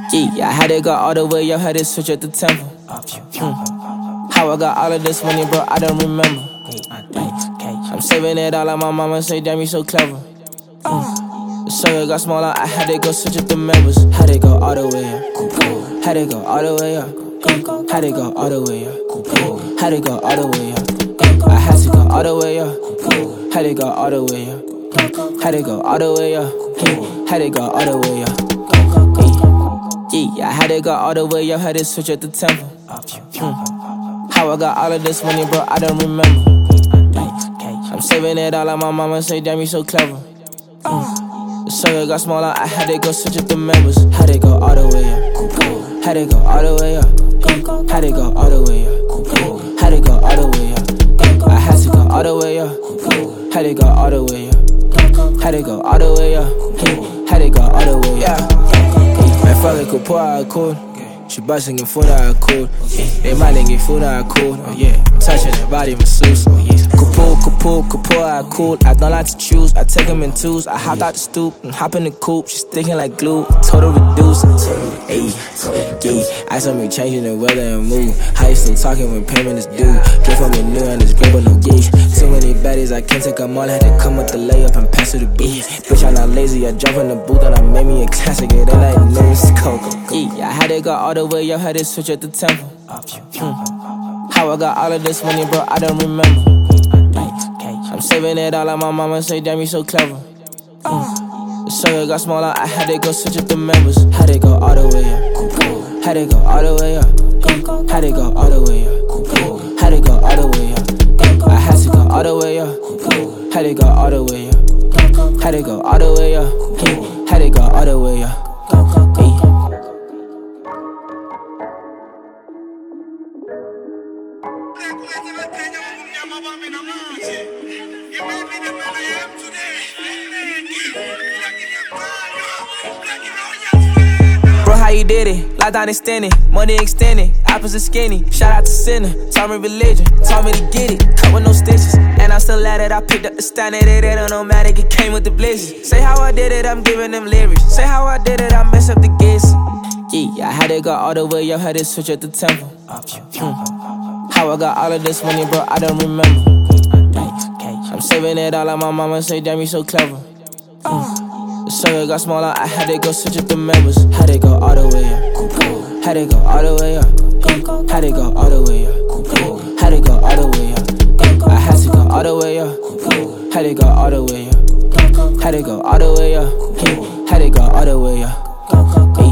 Yeah, I had to go all the way up, had to switch at the temple. How I got all of this money, bro, I don't remember. I'm saving it all, like my mama say, damn, you so clever. The circle got smaller, I had to go switch at the members. Had to go all the way up. Had to go all the way up. Had to go all the way up. Had to go all the way up. I had to go all the way up. Had to go all the way up. Had to go all the way up. Had to go all the way up. Yeah, I had to go all the way up. Had to switch at the temple. How I got all of this money, bro, I don't remember. I'm saving it all, like my mama say, damn, you so clever. The circle got smaller, I had to go switch at the members. Had to go all the way up. Had to go all the way up. Had to go all the way up. Had to go all the way up. I had to go all the way up. Had to go all the way up. Had to go all the way up. Had to go all the way up. Man, fuck it, could pour out cold. She bustin' get food out cold. They might get food out cold. Oh yeah, touching her body masseuse. Oh yeah, could pour out cold. I don't like to choose. I take them in twos. I hop out the stoop and hop in the coupe. She sticking like glue. Total reduce. Ayy, yeah. Ice on me changing the weather and mood. How you still talking when payment is due? Gift from me new and it's great but no gauge. Too many baddies, I can't take them all. I had to come with the layup and pass it to beat. Bitch, I'm not lazy. I jump in the booth and I made me a classic. It ain't like news Coco. Yeah, I had to go all the way up, had to switch at the temple. How I got all of this money, bro, I don't remember. I'm saving it all, like my mama say, damn, you so clever. The circle got smaller, I had to go switch at the members. Had to go all the way up. Had to go all the way up. Had to go all the way up. Had to go all the way up. I had to go all the way up. Had to go all the way up. Had to go all the way up. Had to go all the way up. Bro, how you did it? Lockdown extended, money extended, opposite skinny. Shout out to Sinner, taught me religion, taught me to get it, cut with no stitches. And I'm still at it, I picked up the standard, it ain't no matic, it came with the blizzards. Say how I did it, I'm giving them lyrics. Say how I did it, I mess up the guess. Yeah, I had to go all the way up, had to switch at the temple. How I got all of this money, bro, I don't remember. I'm saving it all, like my mama say, damn, you so clever. The circle got smaller, I had to go switch at the members. Had to go all the way up. Had to go all the way up. Had to go all the way up. Had to go all the way up. I had to go all the way up. Had to go all the way up. Had to go all the way up. Had to go all the way up.